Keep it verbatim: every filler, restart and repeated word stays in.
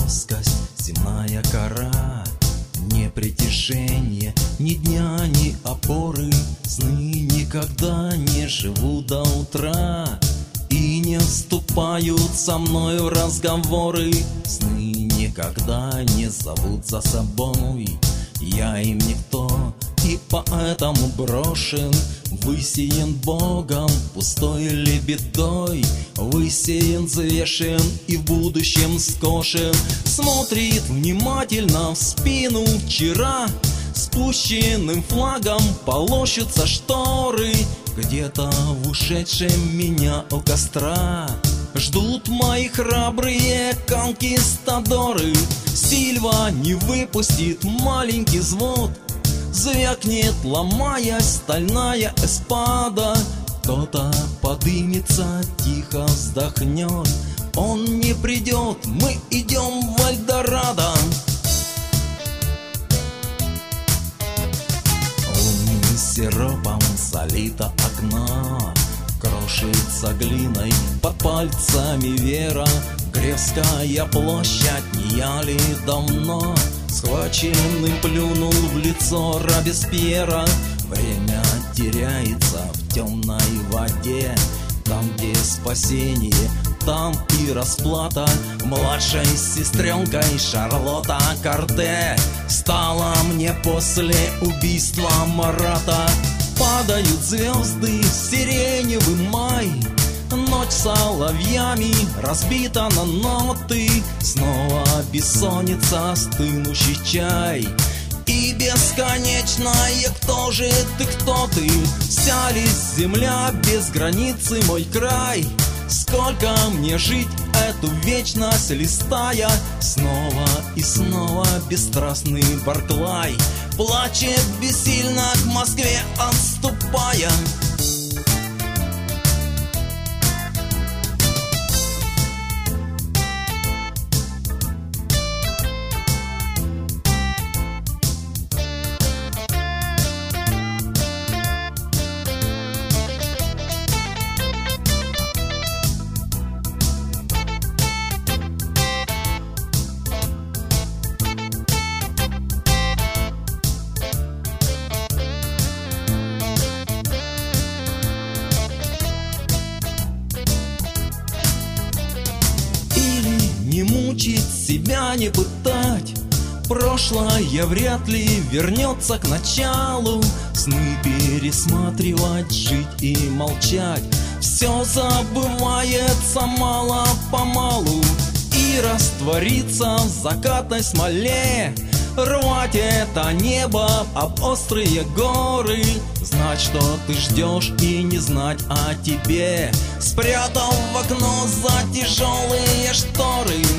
плоскость, земная кора. Не притяжение, ни дня, ни опоры. Сны никогда не живут до утра и не вступают со мною в разговоры. Сны никогда не зовут за собой, я им никто, и поэтому брошен. Высеян Богом пустой лебедой, высеян, взвешен и в будущем скошен. Смотрит внимательно в спину вчера, спущенным флагом полощутся шторы. Где-то в ушедшем меня у костра ждут мои храбрые конкистадоры. Сильва не выпустит маленький взвод, звякнет, ломаясь, стальная эспада. Кто-то подымется, тихо вздохнет. Он не придет, мы идем в Эльдорадо. Лунным сиропом залито окно, крошится глиной под пальцами вера. Гревская площадь, не я ли давно схваченным плюнул в лицо Робеспьера? Время теряется в темной воде, там, где спасение, там и расплата. Младшей сестренкой Шарлотта Корде стала мне после убийства Марата. Падают звезды, сиреневый май, ночь соловьями разбита на ноты. Снова бессонница, стынущий чай и бесконечное «Кто же ты, кто ты?» Вся ли земля без границы мой край? Сколько мне жить эту вечность листая? Снова и снова бесстрастный Барклай плачет бессильно к Москве отступая. Не мучить себя, не пытать, прошлое вряд ли вернется к началу. Сны пересматривать, жить и молчать, все забывается мало-помалу и растворится в закатной смоле. Рвать это небо об острые горы, знать, что ты ждешь, и не знать о тебе, спрятав в окно за тяжелые шторы.